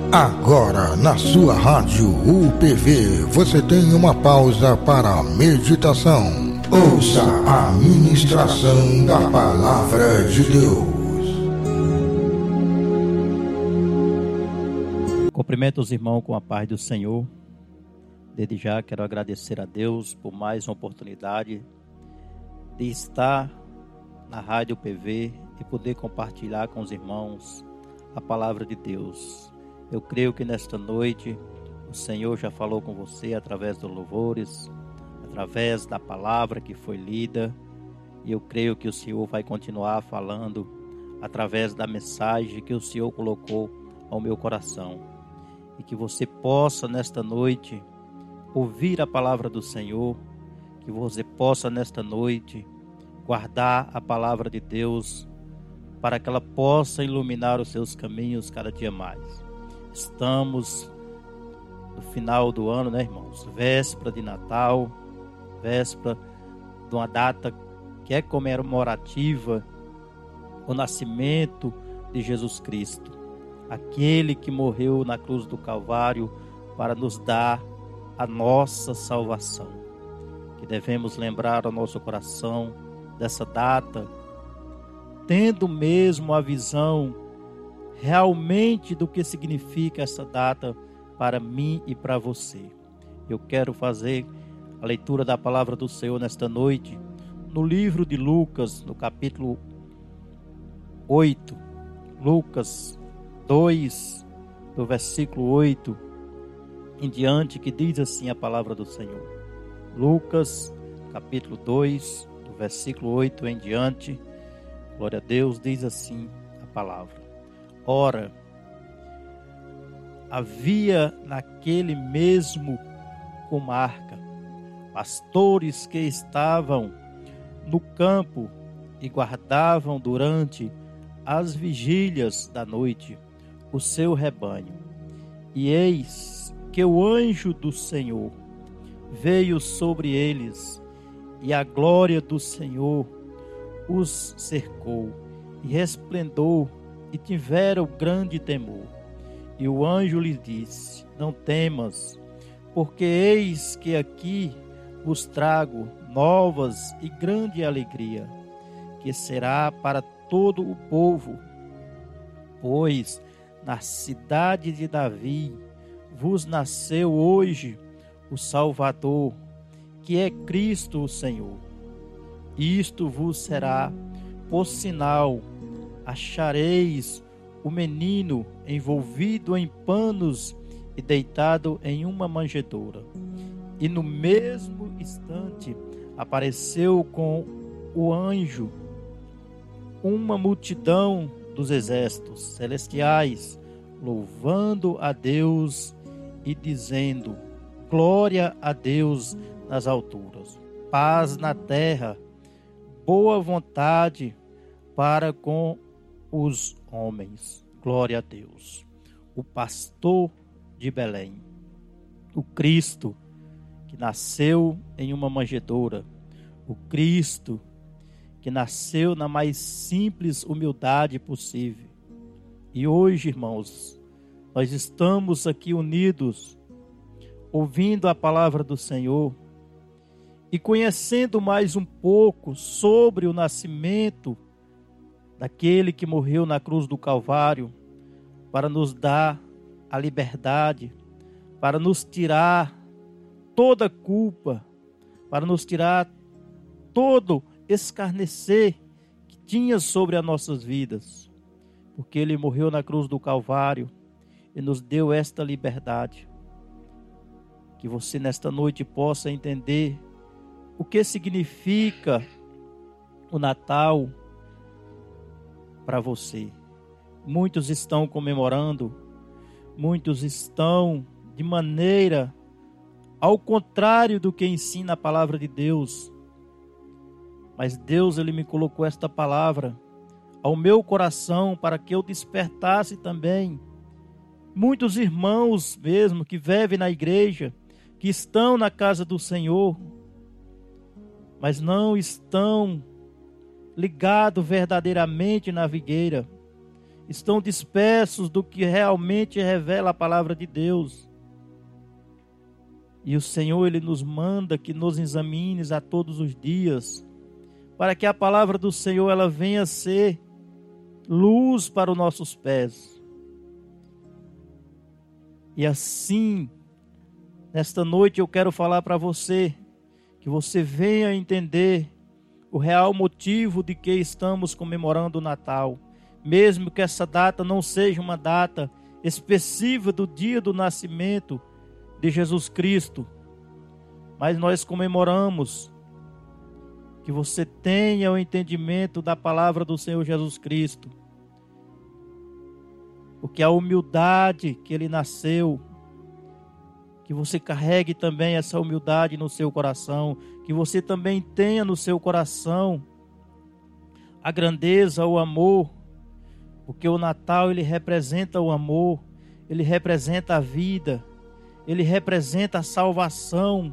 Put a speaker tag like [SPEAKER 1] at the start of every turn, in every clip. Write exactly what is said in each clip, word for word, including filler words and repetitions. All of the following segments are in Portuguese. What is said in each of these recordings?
[SPEAKER 1] Agora na sua rádio U P V você tem uma pausa para a meditação. Ouça a ministração da Palavra de Deus.
[SPEAKER 2] Cumprimento os irmãos com a paz do Senhor. Desde já quero agradecer a Deus por mais uma oportunidade de estar na rádio U P V e poder compartilhar com os irmãos a Palavra de Deus. Eu creio que nesta noite o Senhor já falou com você através dos louvores, através da palavra que foi lida, e eu creio que o Senhor vai continuar falando através da mensagem que o Senhor colocou ao meu coração. E que você possa nesta noite ouvir a palavra do Senhor, que você possa nesta noite guardar a palavra de Deus para que ela possa iluminar os seus caminhos cada dia mais. Estamos no final do ano, né, irmãos? Véspera de Natal, véspera de uma data que é comemorativa, o nascimento de Jesus Cristo, aquele que morreu na cruz do Calvário para nos dar a nossa salvação. Que devemos lembrar ao nosso coração dessa data, tendo mesmo a visão realmente do que significa essa data para mim e para você. Eu quero fazer a leitura da palavra do Senhor nesta noite, no livro de Lucas, no capítulo oito, Lucas dois, do versículo oito em diante, que diz assim a palavra do Senhor. Lucas, capítulo dois, do versículo oito em diante, glória a Deus, diz assim a palavra. Ora, havia naquele mesmo comarca pastores que estavam no campo e guardavam durante as vigílias da noite o seu rebanho. E eis que o anjo do Senhor veio sobre eles, e a glória do Senhor os cercou, e resplendou, e tiveram grande temor. E o anjo lhes disse: não temas, porque eis que aqui vos trago novas e grande alegria, que será para todo o povo. Pois na cidade de Davi vos nasceu hoje o Salvador, que é Cristo o Senhor. Isto vos será por sinal: achareis o menino envolvido em panos e deitado em uma manjedoura. E no mesmo instante apareceu com o anjo uma multidão dos exércitos celestiais, louvando a Deus e dizendo: glória a Deus nas alturas, paz na terra, boa vontade para com os homens. Glória a Deus. O pastor de Belém, o Cristo que nasceu em uma manjedoura, o Cristo que nasceu na mais simples humildade possível. E hoje, irmãos, nós estamos aqui unidos, ouvindo a palavra do Senhor e conhecendo mais um pouco sobre o nascimento daquele que morreu na cruz do Calvário para nos dar a liberdade, para nos tirar toda culpa, para nos tirar todo escarnecer que tinha sobre as nossas vidas, porque ele morreu na cruz do Calvário e nos deu esta liberdade. Que você nesta noite possa entender o que significa o Natal para você. Muitos estão comemorando, muitos estão de maneira ao contrário do que ensina a palavra de Deus. Mas Deus, ele me colocou esta palavra ao meu coração para que eu despertasse também muitos irmãos mesmo que vivem na igreja, que estão na casa do Senhor, mas não estão ligados verdadeiramente na videira, estão dispersos do que realmente revela a palavra de Deus. E o Senhor, Ele nos manda que nos examines a todos os dias, para que a palavra do Senhor ela venha ser luz para os nossos pés. E assim, nesta noite eu quero falar para você, que você venha entender o real motivo de que estamos comemorando o Natal. Mesmo que essa data não seja uma data específica do dia do nascimento de Jesus Cristo, mas nós comemoramos que você tenha o entendimento da palavra do Senhor Jesus Cristo, porque a humildade que Ele nasceu, que você carregue também essa humildade no seu coração, que você também tenha no seu coração a grandeza, o amor, porque o Natal ele representa o amor, ele representa a vida, ele representa a salvação.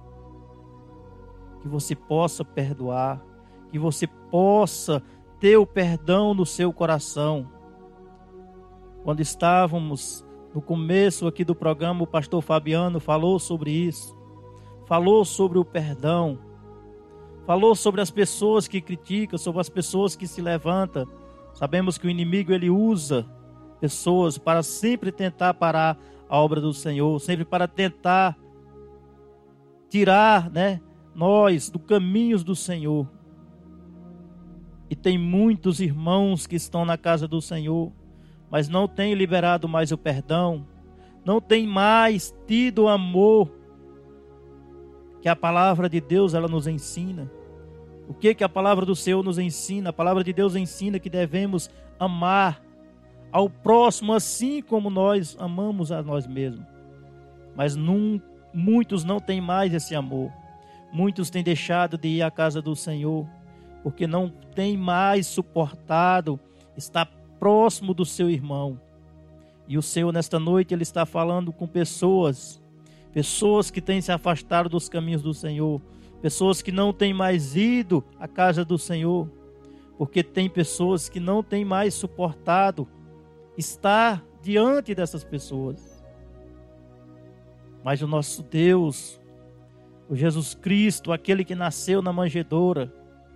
[SPEAKER 2] Que você possa perdoar, que você possa ter o perdão no seu coração. Quando estávamos no começo aqui do programa, o pastor Fabiano falou sobre isso, falou sobre o perdão, falou sobre as pessoas que criticam, sobre as pessoas que se levantam. Sabemos que o inimigo ele usa pessoas para sempre tentar parar a obra do Senhor, sempre para tentar tirar, né, nós do caminhos do Senhor. E tem muitos irmãos que estão na casa do Senhor, mas não têm liberado mais o perdão, não têm mais tido o amor que a palavra de Deus ela nos ensina. O que que a palavra do Senhor nos ensina? A palavra de Deus ensina que devemos amar ao próximo assim como nós amamos a nós mesmos. Mas num, muitos não têm mais esse amor. Muitos têm deixado de ir à casa do Senhor, porque não têm mais suportado estar próximo do seu irmão. E o Senhor nesta noite Ele está falando com pessoas, pessoas que têm se afastado dos caminhos do Senhor, pessoas que não têm mais ido à casa do Senhor, porque tem pessoas que não têm mais suportado estar diante dessas pessoas. Mas o nosso Deus, o Jesus Cristo, aquele que nasceu na manjedoura,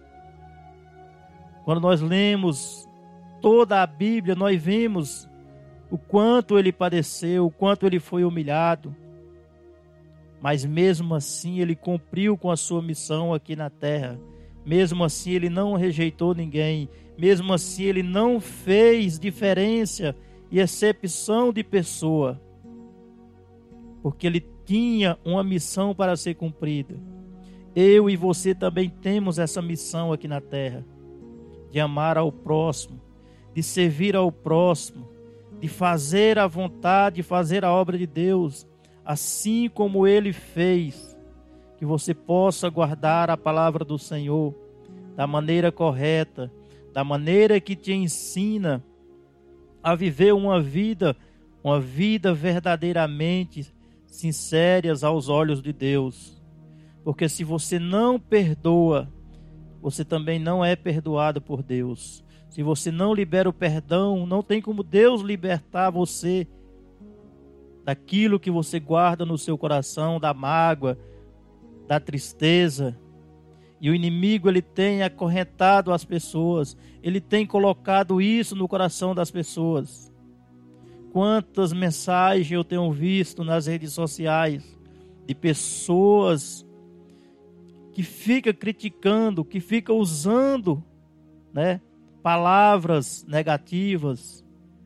[SPEAKER 2] quando nós lemos toda a Bíblia, nós vemos o quanto Ele padeceu, o quanto Ele foi humilhado, mas mesmo assim Ele cumpriu com a sua missão aqui na terra. Mesmo assim Ele não rejeitou ninguém, mesmo assim Ele não fez diferença e exceção de pessoa, porque Ele tinha uma missão para ser cumprida. Eu e você também temos essa missão aqui na terra, de amar ao próximo, de servir ao próximo, de fazer a vontade, de fazer a obra de Deus, assim como Ele fez. Que você possa guardar a palavra do Senhor da maneira correta, da maneira que te ensina a viver uma vida, uma vida verdadeiramente sinceras aos olhos de Deus. Porque se você não perdoa, você também não é perdoado por Deus. Se você não libera o perdão, não tem como Deus libertar você daquilo que você guarda no seu coração, da mágoa, da tristeza. E o inimigo ele tem acorrentado as pessoas, ele tem colocado isso no coração das pessoas. Quantas mensagens eu tenho visto nas redes sociais de pessoas que ficam criticando, que ficam usando, né, palavras negativas.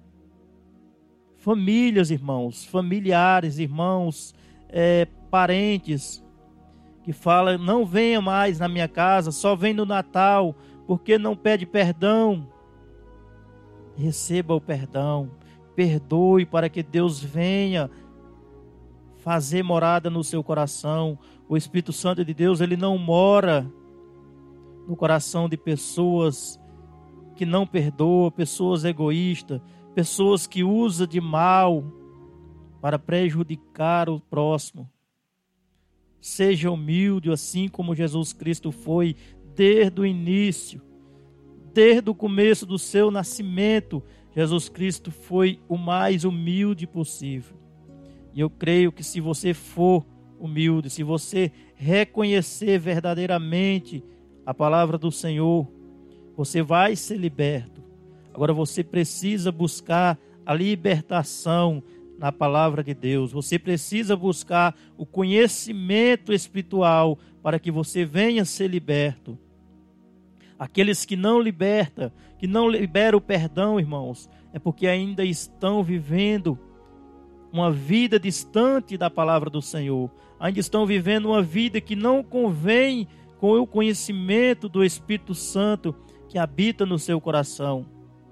[SPEAKER 2] Famílias, irmãos, familiares, irmãos, é, parentes, que falam, não venha mais na minha casa, só vem no Natal, porque não pede perdão. Receba o perdão, perdoe para que Deus venha fazer morada no seu coração. O Espírito Santo de Deus, ele não mora no coração de pessoas que não perdoam, pessoas egoístas, pessoas que usam de mal para prejudicar o próximo. Seja humilde, assim como Jesus Cristo foi desde o início, desde o começo do seu nascimento. Jesus Cristo foi o mais humilde possível. E eu creio que se você for humilde, se você reconhecer verdadeiramente a palavra do Senhor, você vai ser liberto. Agora você precisa buscar a libertação na palavra de Deus. Você precisa buscar o conhecimento espiritual para que você venha ser liberto. Aqueles que não libertam, que não liberam o perdão, irmãos, é porque ainda estão vivendo uma vida distante da palavra do Senhor. Ainda estão vivendo uma vida que não convém com o conhecimento do Espírito Santo que habita no seu coração.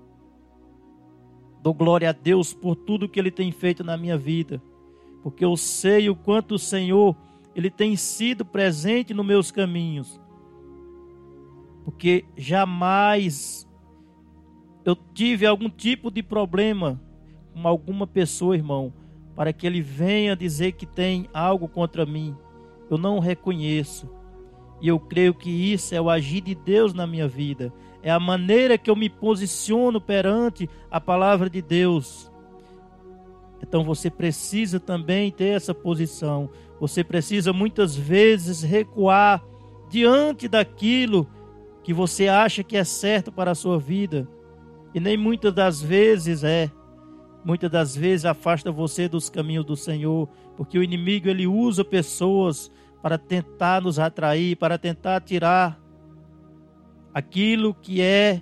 [SPEAKER 2] Dou glória a Deus por tudo que Ele tem feito na minha vida, porque eu sei o quanto o Senhor, Ele tem sido presente nos meus caminhos. Porque jamais eu tive algum tipo de problema com alguma pessoa, irmão, para que ele venha dizer que tem algo contra mim. Eu não reconheço. E eu creio que isso é o agir de Deus na minha vida. É a maneira que eu me posiciono perante a palavra de Deus. Então você precisa também ter essa posição. Você precisa muitas vezes recuar diante daquilo que você acha que é certo para a sua vida, e nem muitas das vezes é. Muitas das vezes afasta você dos caminhos do Senhor, porque o inimigo ele usa pessoas para tentar nos atrair, para tentar tirar aquilo que é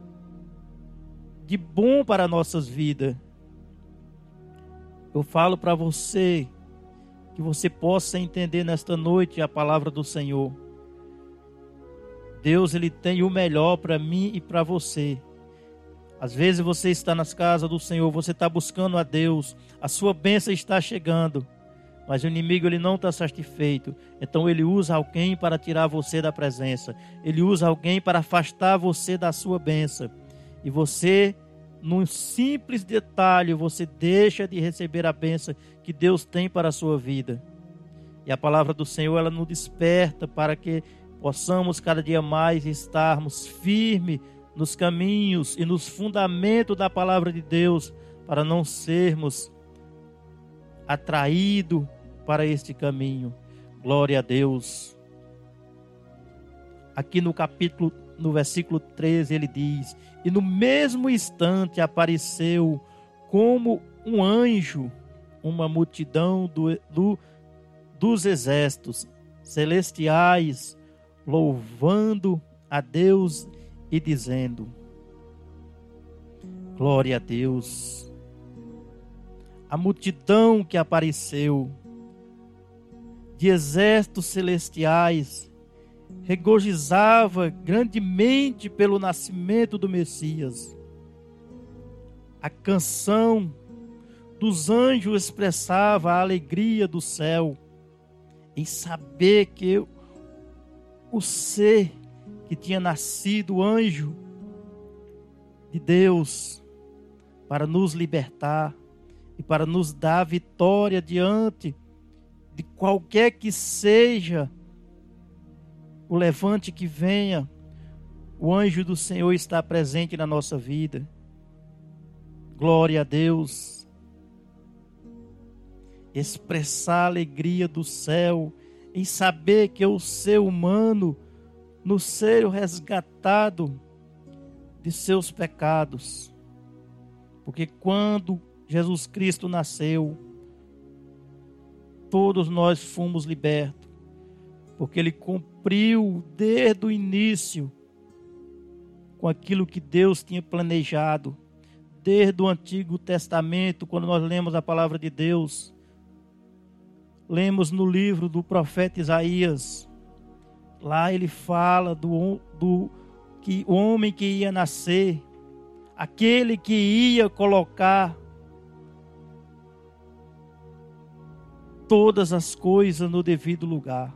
[SPEAKER 2] de bom para nossas vidas. Eu falo para você que você possa entender nesta noite a palavra do Senhor. Deus ele tem o melhor para mim e para você. Às vezes você está nas casas do Senhor, você está buscando a Deus, a sua bênção está chegando, mas o inimigo ele não está satisfeito. Então ele usa alguém para tirar você da presença, ele usa alguém para afastar você da sua bênção. E você, num simples detalhe, você deixa de receber a bênção que Deus tem para a sua vida. E a palavra do Senhor ela nos desperta para que possamos cada dia mais estarmos firmes nos caminhos e nos fundamentos da palavra de Deus, para não sermos atraídos para este caminho. Glória a Deus. Aqui no capítulo, no versículo treze, ele diz: e no mesmo instante apareceu como um anjo uma multidão do, do, dos exércitos celestiais, louvando a Deus e dizendo: glória a Deus. A multidão que apareceu de exércitos celestiais regozijava grandemente pelo nascimento do Messias. A canção dos anjos expressava a alegria do céu em saber que o ser que tinha nascido anjo de Deus para nos libertar e para nos dar vitória diante de qualquer que seja o levante que venha, o anjo do Senhor está presente na nossa vida. Glória a Deus. Expressar a alegria do céu em saber que o ser humano, no ser resgatado de seus pecados. Porque quando Jesus Cristo nasceu, todos nós fomos libertos. Porque Ele cumpriu desde o início com aquilo que Deus tinha planejado. Desde o Antigo Testamento, quando nós lemos a palavra de Deus, lemos no livro do profeta Isaías, lá ele fala do, do que o homem que ia nascer, aquele que ia colocar todas as coisas no devido lugar.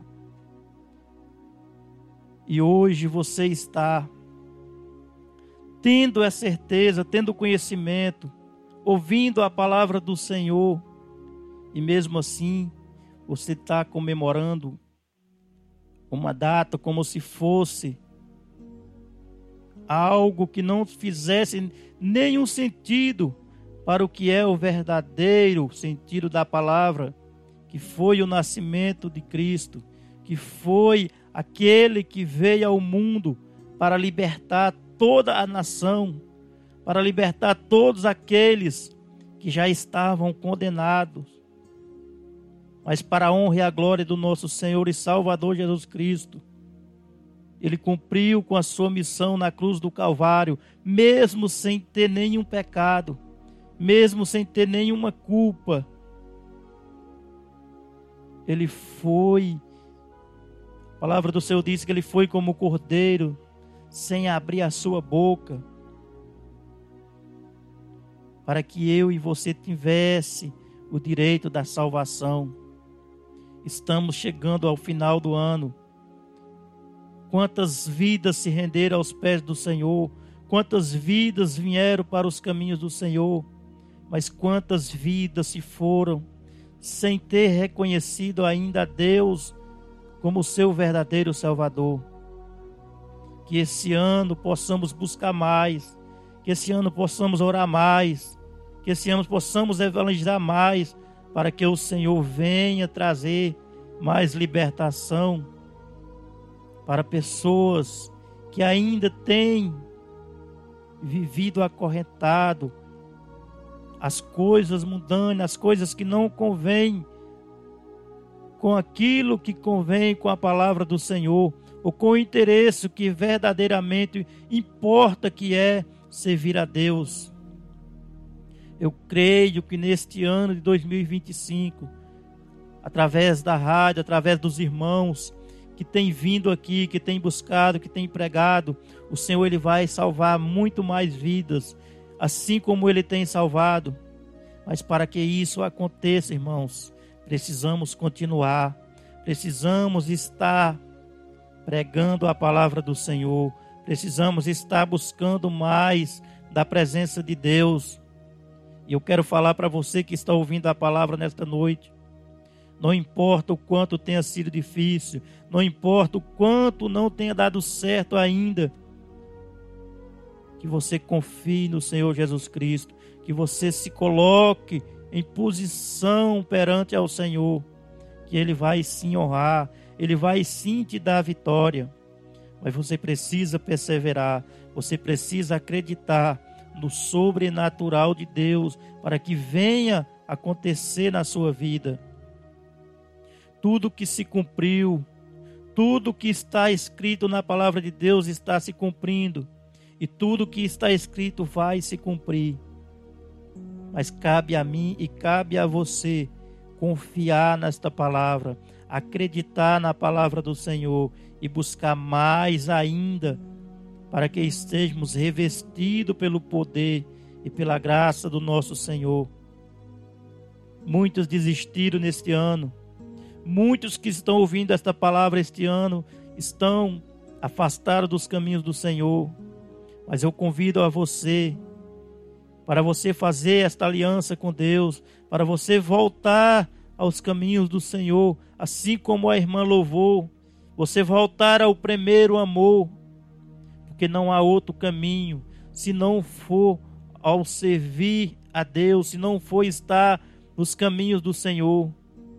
[SPEAKER 2] E hoje você está tendo a certeza, tendo conhecimento, ouvindo a palavra do Senhor, e mesmo assim você está comemorando uma data como se fosse algo que não fizesse nenhum sentido para o que é o verdadeiro sentido da palavra, que foi o nascimento de Cristo, que foi aquele que veio ao mundo para libertar toda a nação, para libertar todos aqueles que já estavam condenados, mas para a honra e a glória do nosso Senhor e Salvador Jesus Cristo. Ele cumpriu com a sua missão na cruz do Calvário, mesmo sem ter nenhum pecado, mesmo sem ter nenhuma culpa. Ele foi, a palavra do Senhor diz que ele foi como o cordeiro, sem abrir a sua boca, para que eu e você tivesse o direito da salvação. Estamos chegando ao final do ano. Quantas vidas se renderam aos pés do Senhor, quantas vidas vieram para os caminhos do Senhor, mas quantas vidas se foram sem ter reconhecido ainda a Deus como seu verdadeiro Salvador. Que esse ano possamos buscar mais, que esse ano possamos orar mais, que esse ano possamos evangelizar mais, para que o Senhor venha trazer mais libertação para pessoas que ainda têm vivido acorrentado as coisas mundanas, as coisas que não convêm com aquilo que convém com a palavra do Senhor, ou com o interesse que verdadeiramente importa, que é servir a Deus. Eu creio que neste ano de dois mil e vinte e cinco, através da rádio, através dos irmãos que têm vindo aqui, que têm buscado, que têm pregado, o Senhor ele vai salvar muito mais vidas, assim como ele tem salvado. Mas para que isso aconteça, irmãos, precisamos continuar, precisamos estar pregando a palavra do Senhor, precisamos estar buscando mais da presença de Deus. E eu quero falar para você que está ouvindo a palavra nesta noite, não importa o quanto tenha sido difícil, não importa o quanto não tenha dado certo ainda, que você confie no Senhor Jesus Cristo, que você se coloque em posição perante ao Senhor, que Ele vai sim honrar, Ele vai sim te dar a vitória. Mas você precisa perseverar, você precisa acreditar no sobrenatural de Deus, para que venha acontecer na sua vida. Tudo que se cumpriu, tudo que está escrito na palavra de Deus está se cumprindo, e tudo que está escrito vai se cumprir. Mas cabe a mim e cabe a você confiar nesta palavra, acreditar na palavra do Senhor e buscar mais ainda, para que estejamos revestidos pelo poder e pela graça do nosso Senhor. Muitos desistiram neste ano, muitos que estão ouvindo esta palavra este ano estão afastados dos caminhos do Senhor. Mas eu convido a você, para você fazer esta aliança com Deus, para você voltar aos caminhos do Senhor, assim como a irmã louvou, você voltar ao primeiro amor, porque não há outro caminho, se não for ao servir a Deus, se não for estar nos caminhos do Senhor.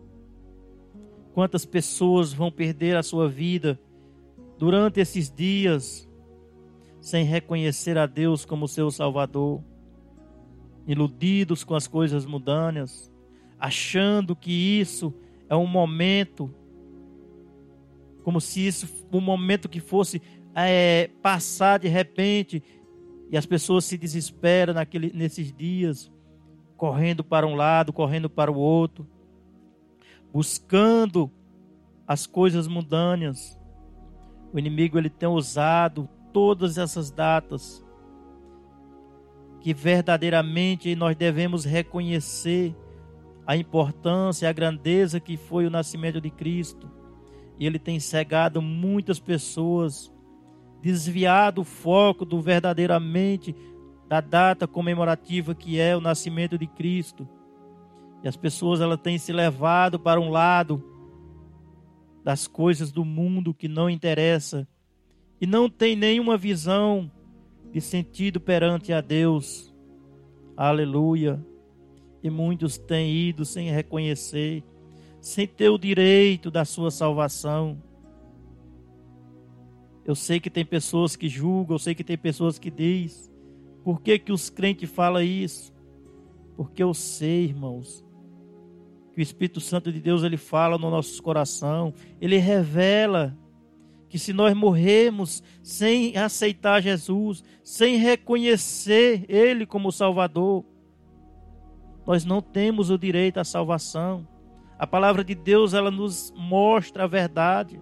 [SPEAKER 2] Quantas pessoas vão perder a sua vida durante esses dias, sem reconhecer a Deus como seu Salvador, iludidos com as coisas mundanas, achando que isso é um momento, como se isso um momento que fosse é, passar de repente, e as pessoas se desesperam naquele, nesses dias, correndo para um lado, correndo para o outro, buscando as coisas mundanas. O inimigo ele tem usado todas essas datas que verdadeiramente nós devemos reconhecer a importância, a grandeza que foi o nascimento de Cristo. E ele tem cegado muitas pessoas, desviado o foco do verdadeiramente da data comemorativa que é o nascimento de Cristo. E as pessoas elas têm se levado para um lado das coisas do mundo que não interessa, e não tem nenhuma visão de sentido perante a Deus. Aleluia. E muitos têm ido sem reconhecer, sem ter o direito da sua salvação. Eu sei que tem pessoas que julgam, eu sei que tem pessoas que dizem, por que que os crentes falam isso? Porque eu sei, irmãos, que o Espírito Santo de Deus, ele fala no nosso coração, ele revela que se nós morrermos sem aceitar Jesus, sem reconhecer Ele como Salvador, nós não temos o direito à salvação. A palavra de Deus, ela nos mostra a verdade.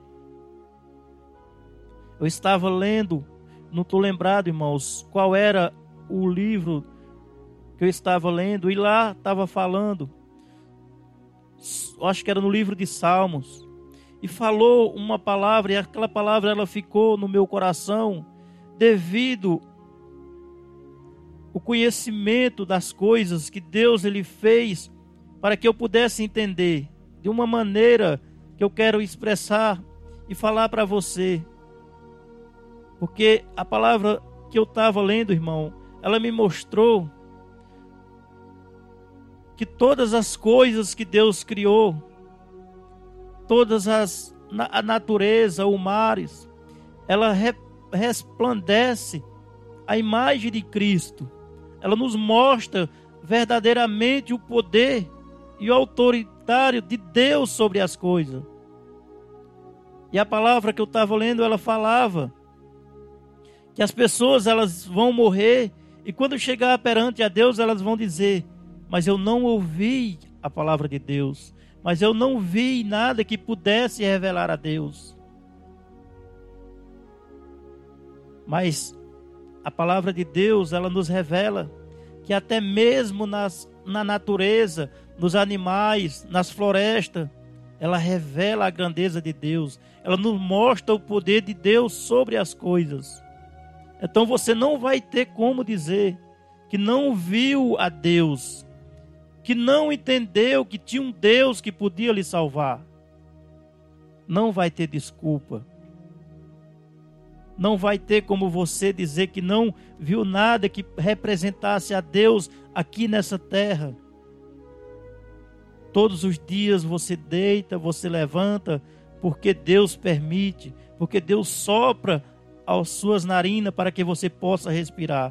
[SPEAKER 2] Eu estava lendo, não estou lembrado, irmãos, qual era o livro que eu estava lendo, e lá estava falando, acho que era no livro de Salmos, e falou uma palavra, e aquela palavra ela ficou no meu coração devido ao conhecimento das coisas que Deus ele fez para que eu pudesse entender de uma maneira que eu quero expressar e falar para você. Porque a palavra que eu estava lendo, irmão, ela me mostrou que todas as coisas que Deus criou, todas as a natureza, os mares, ela re, resplandece a imagem de Cristo. Ela nos mostra verdadeiramente o poder e o autoritário de Deus sobre as coisas. E a palavra que eu estava lendo, ela falava que as pessoas elas vão morrer e quando chegar perante a Deus elas vão dizer: mas eu não ouvi a palavra de Deus, mas eu não vi nada que pudesse revelar a Deus. Mas a palavra de Deus, ela nos revela que até mesmo nas, na natureza, nos animais, nas florestas, ela revela a grandeza de Deus. Ela nos mostra o poder de Deus sobre as coisas. Então você não vai ter como dizer que não viu a Deus, que não entendeu que tinha um Deus que podia lhe salvar. Não vai ter desculpa. Não vai ter como você dizer que não viu nada que representasse a Deus aqui nessa terra. Todos os dias você deita, você levanta, porque Deus permite, porque Deus sopra as suas narinas para que você possa respirar.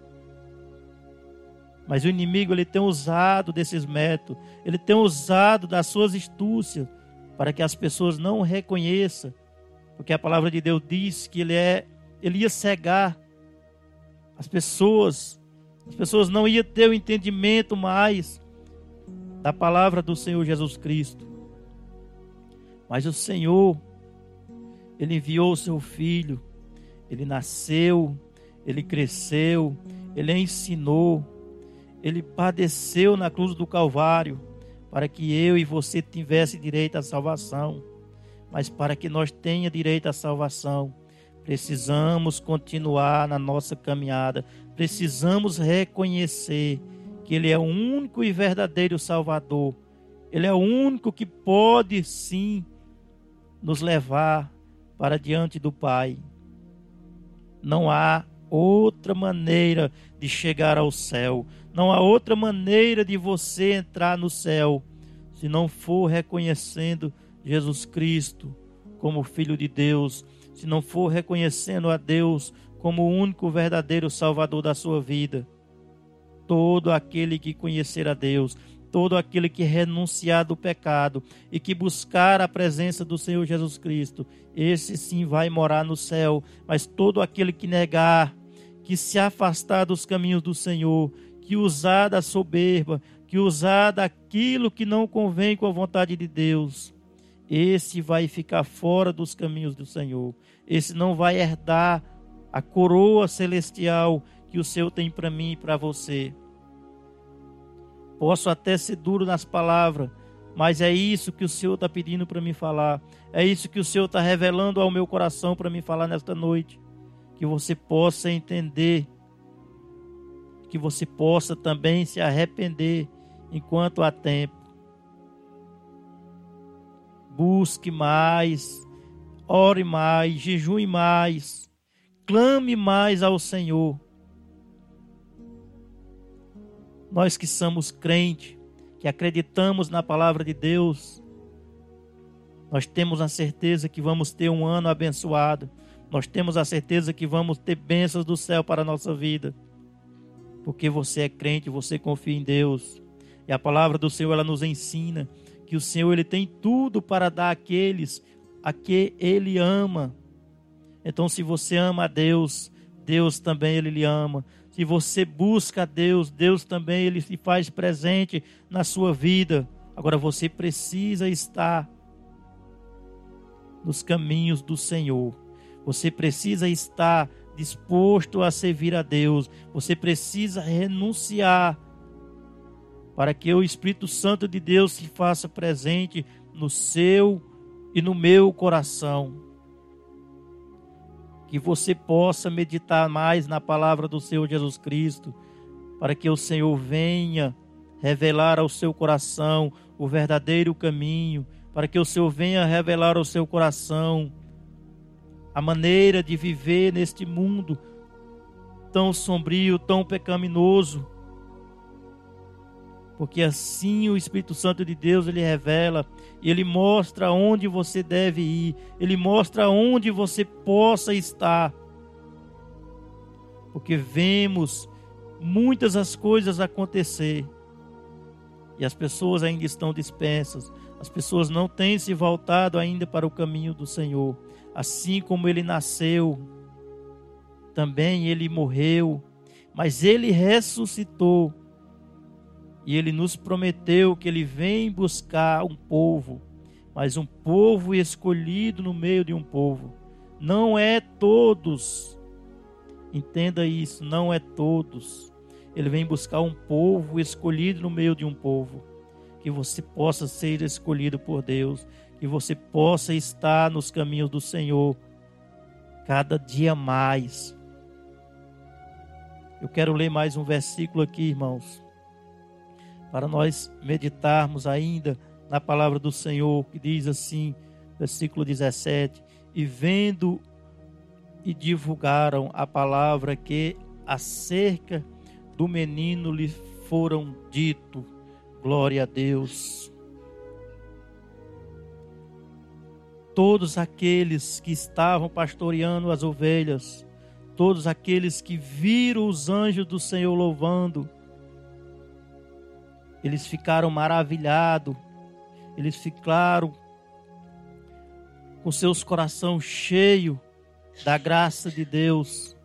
[SPEAKER 2] Mas o inimigo ele tem usado desses métodos, ele tem usado das suas astúcias para que as pessoas não reconheçam, porque a palavra de Deus diz que ele, é, ele ia cegar as pessoas, as pessoas não iam ter o entendimento mais da palavra do Senhor Jesus Cristo. Mas o Senhor, ele enviou o seu Filho, ele nasceu, ele cresceu, ele ensinou, ele padeceu na cruz do Calvário, para que eu e você tivesse direito à salvação. Mas para que nós tenha direito à salvação, precisamos continuar na nossa caminhada, precisamos reconhecer que Ele é o único e verdadeiro Salvador. Ele é o único que pode sim nos levar para diante do Pai. Não há outra maneira de chegar ao céu. Não há outra maneira de você entrar no céu se não for reconhecendo Jesus Cristo como Filho de Deus, se não for reconhecendo a Deus como o único verdadeiro Salvador da sua vida. Todo aquele que conhecer a Deus, todo aquele que renunciar do pecado e que buscar a presença do Senhor Jesus Cristo, esse sim vai morar no céu. Mas todo aquele que negar, que se afastar dos caminhos do Senhor, que usar da soberba, que usar daquilo que não convém com a vontade de Deus, esse vai ficar fora dos caminhos do Senhor. Esse não vai herdar a coroa celestial que o Senhor tem para mim e para você. Posso até ser duro nas palavras, mas é isso que o Senhor está pedindo para me falar. É isso que o Senhor está revelando ao meu coração para me falar nesta noite. Que você possa entender, que você possa também se arrepender enquanto há tempo. Busque mais, ore mais, jejue mais, clame mais ao Senhor, Nós que somos crentes, que acreditamos na palavra de Deus, nós temos a certeza que vamos ter um ano abençoado. Nós temos a certeza que vamos ter bênçãos do céu para a nossa vida. Porque você é crente, você confia em Deus. E a palavra do Senhor, ela nos ensina que o Senhor, ele tem tudo para dar àqueles a que Ele ama. Então, se você ama a Deus, Deus também Ele lhe ama. Se você busca a Deus, Deus também Ele se faz presente na sua vida. Agora, você precisa estar nos caminhos do Senhor. Você precisa estar disposto a servir a Deus. Você precisa renunciar para que o Espírito Santo de Deus se faça presente no seu e no meu coração. Que você possa meditar mais na palavra do Senhor Jesus Cristo, para que o Senhor venha revelar ao seu coração o verdadeiro caminho, para que o Senhor venha revelar ao seu coração a maneira de viver neste mundo tão sombrio, tão pecaminoso. Porque assim o Espírito Santo de Deus, ele revela, ele mostra onde você deve ir, ele mostra onde você possa estar. Porque vemos muitas as coisas acontecer e as pessoas ainda estão dispensas, as pessoas não têm se voltado ainda para o caminho do Senhor. Assim como ele nasceu, também ele morreu, mas ele ressuscitou. E ele nos prometeu que ele vem buscar um povo, mas um povo escolhido no meio de um povo. Não é todos, entenda isso, não é todos. Ele vem buscar um povo escolhido no meio de um povo. Que você possa ser escolhido por Deus, que você possa estar nos caminhos do Senhor cada dia mais. Eu quero ler mais um versículo aqui, irmãos, para nós meditarmos ainda na palavra do Senhor, que diz assim, versículo dezessete: e vendo e divulgaram a palavra que acerca do menino lhe foram dito. Glória a Deus. Todos aqueles que estavam pastoreando as ovelhas, todos aqueles que viram os anjos do Senhor louvando, eles ficaram maravilhados, eles ficaram com seus corações cheios da graça de Deus.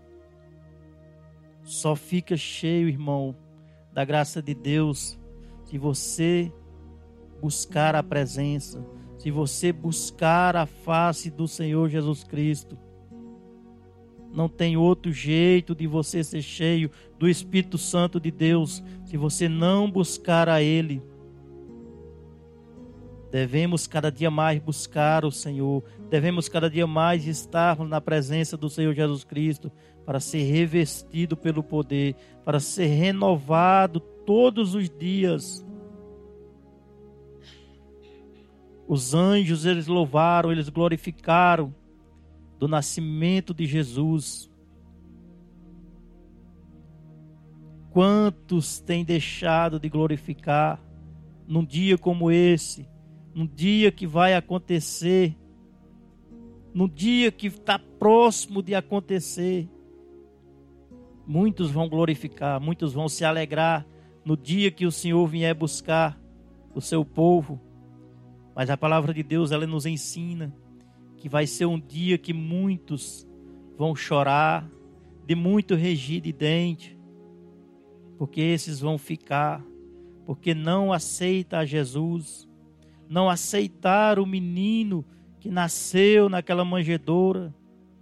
[SPEAKER 2] Só fica cheio, irmão, da graça de Deus se você buscar a presença, se você buscar a face do Senhor Jesus Cristo. Não tem outro jeito de você ser cheio do Espírito Santo de Deus se você não buscar a Ele. Devemos cada dia mais buscar o Senhor. Devemos cada dia mais estar na presença do Senhor Jesus Cristo para ser revestido pelo poder, para ser renovado todos os dias. Os anjos, eles louvaram, eles glorificaram do nascimento de Jesus. Quantos têm deixado de glorificar num dia como esse, num dia que vai acontecer, num dia que está próximo de acontecer? Muitos vão glorificar, muitos vão se alegrar no dia que o Senhor vier buscar o seu povo. Mas a palavra de Deus, ela nos ensina que vai ser um dia que muitos vão chorar, de muito regir de dente, porque esses vão ficar, porque não aceita a Jesus, não aceitaram o menino que nasceu naquela manjedoura.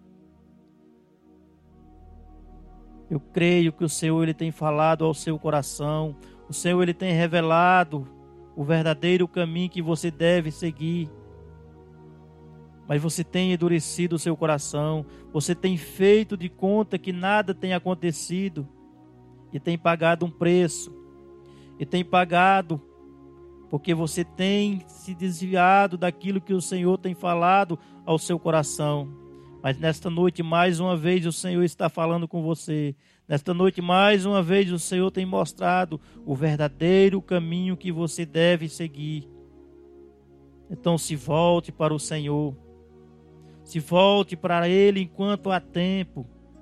[SPEAKER 2] Eu creio que o Senhor, ele tem falado ao seu coração, o Senhor, ele tem revelado o verdadeiro caminho que você deve seguir. Mas você tem endurecido o seu coração, você tem feito de conta que nada tem acontecido, e tem pagado um preço, e tem pagado, porque você tem se desviado daquilo que o Senhor tem falado ao seu coração. Mas nesta noite, mais uma vez, o Senhor está falando com você. Nesta noite, mais uma vez, o Senhor tem mostrado o verdadeiro caminho que você deve seguir. Então, se volte para o Senhor. Se volte para Ele enquanto há tempo.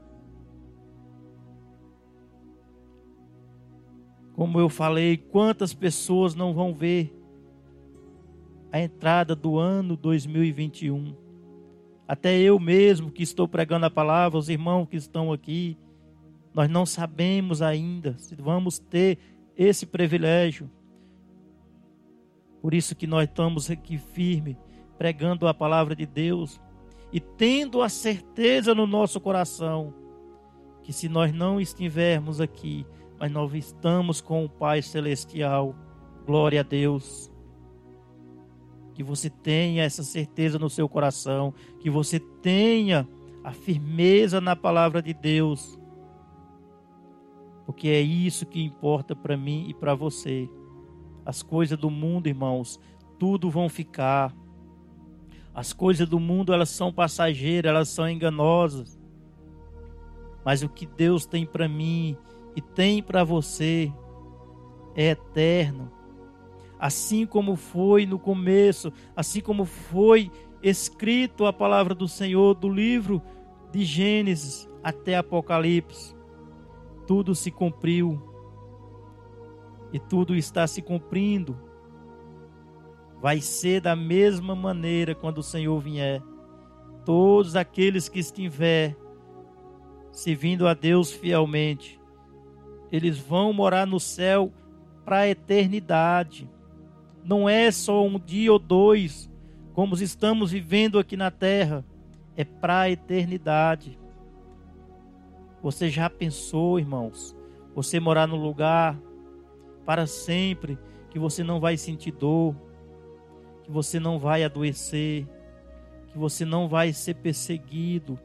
[SPEAKER 2] Como eu falei, quantas pessoas não vão ver a entrada do ano dois mil e vinte e um? Até eu mesmo que estou pregando a palavra, os irmãos que estão aqui, nós não sabemos ainda se vamos ter esse privilégio. Por isso que nós estamos aqui firmes, pregando a palavra de Deus e tendo a certeza no nosso coração que se nós não estivermos aqui, mas nós estamos com o Pai Celestial. Glória a Deus. Que você tenha essa certeza no seu coração, que você tenha a firmeza na palavra de Deus, porque é isso que importa para mim e para você. As coisas do mundo, irmãos, tudo vão ficar. As coisas do mundo, elas são passageiras, elas são enganosas. Mas o que Deus tem para mim e tem para você é eterno. Assim como foi no começo, assim como foi escrito a palavra do Senhor do livro de Gênesis até Apocalipse, tudo se cumpriu e tudo está se cumprindo. Vai ser da mesma maneira quando o Senhor vier. Todos aqueles que estiver servindo a Deus fielmente, eles vão morar no céu para a eternidade. Não é só um dia ou dois, como estamos vivendo aqui na terra, é para a eternidade. Você já pensou, irmãos, você morar num lugar para sempre, que você não vai sentir dor, que você não vai adoecer, que você não vai ser perseguido?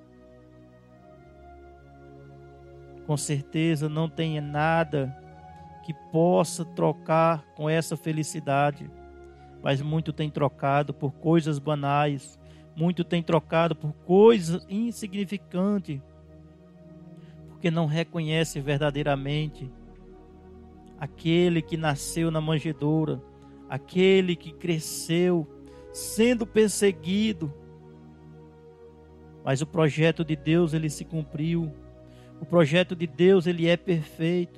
[SPEAKER 2] Com certeza não tem nada que possa trocar com essa felicidade, mas muito tem trocado por coisas banais, muito tem trocado por coisas insignificantes, porque não reconhece verdadeiramente aquele que nasceu na manjedoura, aquele que cresceu sendo perseguido, mas o projeto de Deus, ele se cumpriu. O projeto de Deus, ele é perfeito.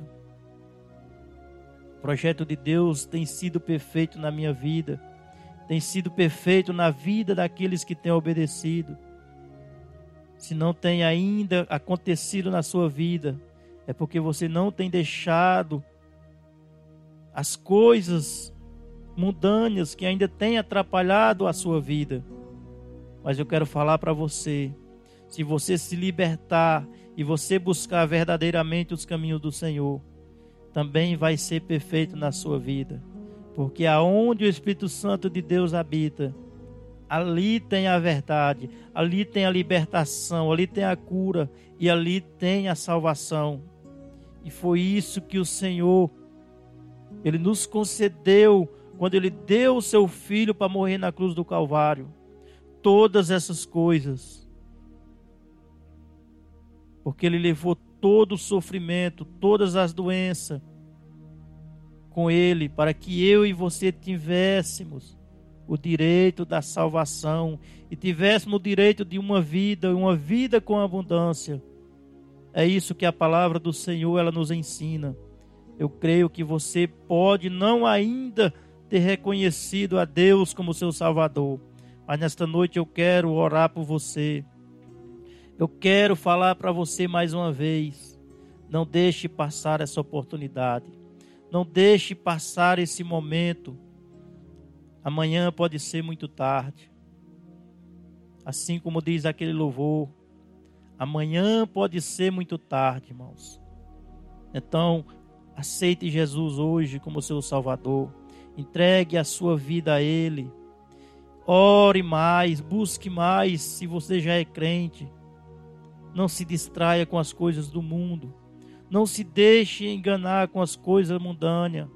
[SPEAKER 2] O projeto de Deus tem sido perfeito na minha vida, tem sido perfeito na vida daqueles que têm obedecido. Se não tem ainda acontecido na sua vida, é porque você não tem deixado as coisas mundâneas que ainda têm atrapalhado a sua vida. Mas eu quero falar para você, se você se libertar e você buscar verdadeiramente os caminhos do Senhor, também vai ser perfeito na sua vida. Porque aonde o Espírito Santo de Deus habita, ali tem a verdade, ali tem a libertação, ali tem a cura e ali tem a salvação. E foi isso que o Senhor, Ele nos concedeu quando Ele deu o seu Filho para morrer na cruz do Calvário. Todas essas coisas, porque Ele levou todo o sofrimento, todas as doenças com Ele, para que eu e você tivéssemos o direito da salvação e tivéssemos o direito de uma vida, uma vida com abundância. É isso que a palavra do Senhor, ela nos ensina. Eu creio que você pode não ainda ter reconhecido a Deus como seu Salvador, mas nesta noite eu quero orar por você. Eu quero falar para você mais uma vez: não deixe passar essa oportunidade, não deixe passar esse momento. Amanhã pode ser muito tarde, assim como diz aquele louvor, amanhã pode ser muito tarde, irmãos. Então, aceite Jesus hoje como seu Salvador, entregue a sua vida a Ele, ore mais, busque mais. Se você já é crente, não se distraia com as coisas do mundo, não se deixe enganar com as coisas mundâneas.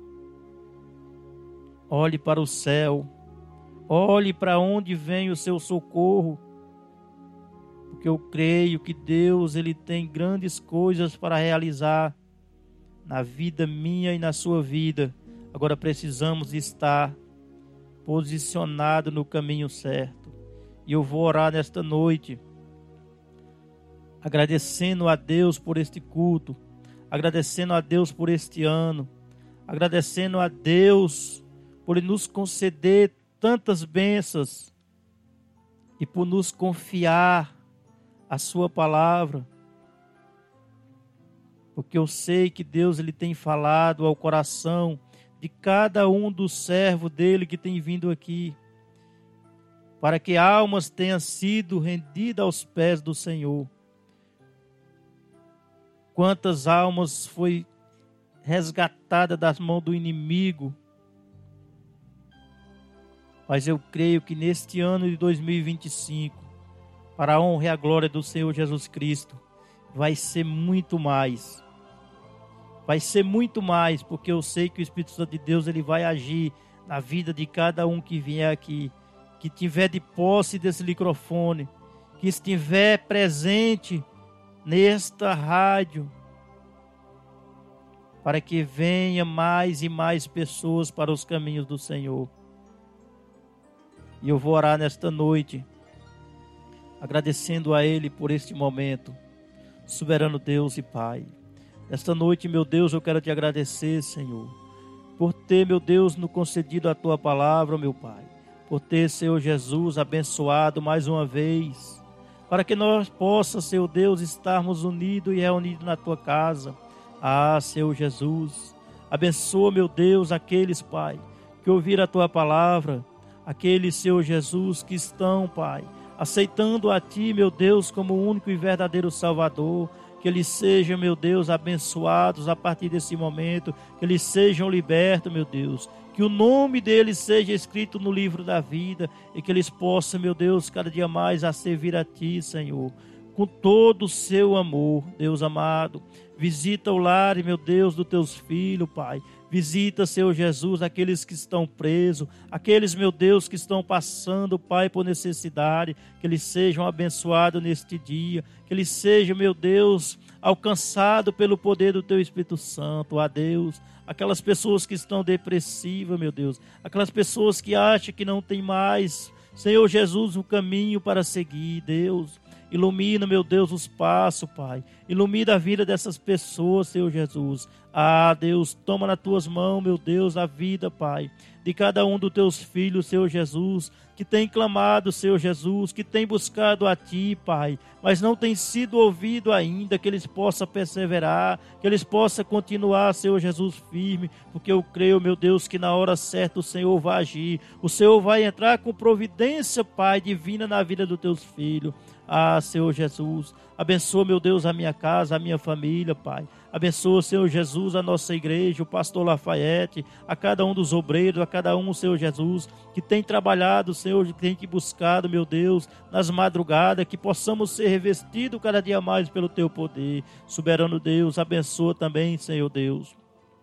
[SPEAKER 2] Olhe para o céu, olhe para onde vem o seu socorro, porque eu creio que Deus ele tem grandes coisas para realizar na vida minha e na sua vida. Agora precisamos estar posicionados no caminho certo. E eu vou orar nesta noite, agradecendo a Deus por este culto, agradecendo a Deus por este ano, agradecendo a Deus por nos conceder tantas bênçãos e por nos confiar a sua palavra, porque eu sei que Deus ele tem falado ao coração de cada um dos servos dele que tem vindo aqui, para que almas tenham sido rendidas aos pés do Senhor. Quantas almas foi resgatada das mãos do inimigo. Mas eu creio que neste ano de dois mil e vinte e cinco, para a honra e a glória do Senhor Jesus Cristo, vai ser muito mais. Vai ser muito mais, porque eu sei que o Espírito Santo de Deus ele vai agir na vida de cada um que vier aqui, que tiver de posse desse microfone, que estiver presente nesta rádio, para que venha mais e mais pessoas para os caminhos do Senhor. E eu vou orar nesta noite, agradecendo a Ele por este momento. Soberano Deus e Pai, esta noite, meu Deus, eu quero te agradecer, Senhor, por ter, meu Deus, nos concedido a Tua palavra, meu Pai, por ter, Senhor Jesus, abençoado mais uma vez, para que nós possamos, Senhor Deus, estarmos unidos e reunidos na Tua casa. Ah, Senhor Jesus, abençoa, meu Deus, aqueles, Pai, que ouviram a Tua palavra, aqueles, Senhor Jesus, que estão, Pai, aceitando a Ti, meu Deus, como o único e verdadeiro Salvador, que eles sejam, meu Deus, abençoados a partir desse momento, que eles sejam libertos, meu Deus, que o nome deles seja escrito no livro da vida e que eles possam, meu Deus, cada dia mais a servir a Ti, Senhor, com todo o seu amor, Deus amado. Visita o lar, meu Deus, dos Teus filhos, Pai. Visita, Senhor Jesus, aqueles que estão presos, aqueles, meu Deus, que estão passando, Pai, por necessidade, que eles sejam abençoados neste dia, que eles sejam, meu Deus, alcançados pelo poder do Teu Espírito Santo, ó Deus. Aquelas pessoas que estão depressivas, meu Deus, aquelas pessoas que acham que não tem mais, Senhor Jesus, um caminho para seguir, Deus. Ilumina, meu Deus, os passos, Pai. Ilumina a vida dessas pessoas, Senhor Jesus. Ah, Deus, toma nas Tuas mãos, meu Deus, a vida, Pai, de cada um dos Teus filhos, Senhor Jesus, que tem clamado, Senhor Jesus, que tem buscado a Ti, Pai, mas não tem sido ouvido ainda, que eles possam perseverar, que eles possam continuar, Senhor Jesus, firme, porque eu creio, meu Deus, que na hora certa o Senhor vai agir, o Senhor vai entrar com providência, Pai, divina na vida dos Teus filhos. Ah, Senhor Jesus, abençoa, meu Deus, a minha casa, a minha família, Pai. Abençoa, Senhor Jesus, a nossa igreja, o pastor Lafayette, a cada um dos obreiros, a cada um, Senhor Jesus, que tem trabalhado, Senhor, que tem que buscado, meu Deus, nas madrugadas, que possamos ser revestidos cada dia mais pelo Teu poder. Soberano Deus, abençoa também, Senhor Deus,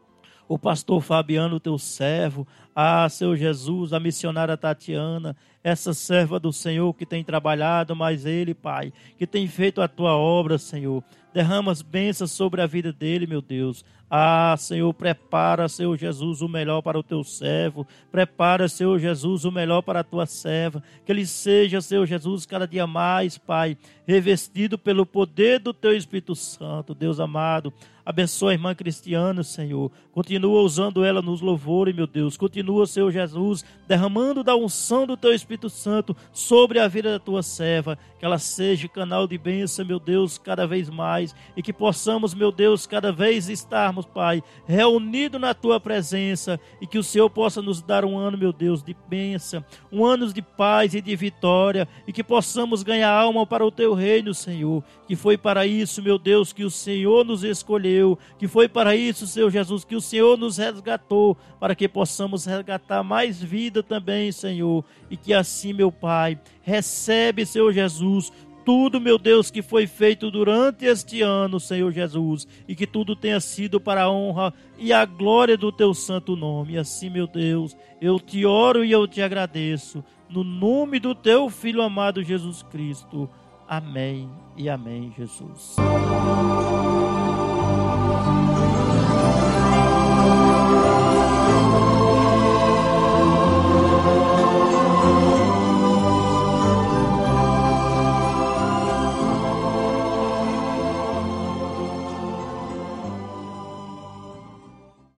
[SPEAKER 2] o pastor Fabiano, Teu servo. Ah, Senhor Jesus, a missionária Tatiana, essa serva do Senhor que tem trabalhado, mas ele, Pai, que tem feito a Tua obra, Senhor. Derrama as bênçãos sobre a vida dele, meu Deus. Ah, Senhor, prepara, Senhor Jesus, o melhor para o Teu servo. Prepara, Senhor Jesus, o melhor para a Tua serva. Que ele seja, Senhor Jesus, cada dia mais, Pai, revestido pelo poder do Teu Espírito Santo. Deus amado, abençoa a irmã Cristiana, Senhor. Continua usando ela nos louvores, meu Deus. Continua, Senhor Jesus, derramando da unção do Teu Espírito Santo sobre a vida da Tua serva. Que ela seja canal de bênção, meu Deus, cada vez mais. E que possamos, meu Deus, cada vez estarmos, Pai, reunidos na Tua presença. E que o Senhor possa nos dar um ano, meu Deus, de bênção. Um ano de paz e de vitória. E que possamos ganhar alma para o Teu reino, Senhor. Que foi para isso, meu Deus, que o Senhor nos escolheu. Que foi para isso, Senhor Jesus, que o Senhor nos resgatou. Para que possamos resgatar mais vida também, Senhor. E que assim, meu Pai, recebe, Senhor Jesus, tudo, meu Deus, que foi feito durante este ano, Senhor Jesus, e que tudo tenha sido para a honra e a glória do Teu santo nome. E assim, meu Deus, eu te oro e eu te agradeço, no nome do Teu Filho amado Jesus Cristo. Amém e amém, Jesus.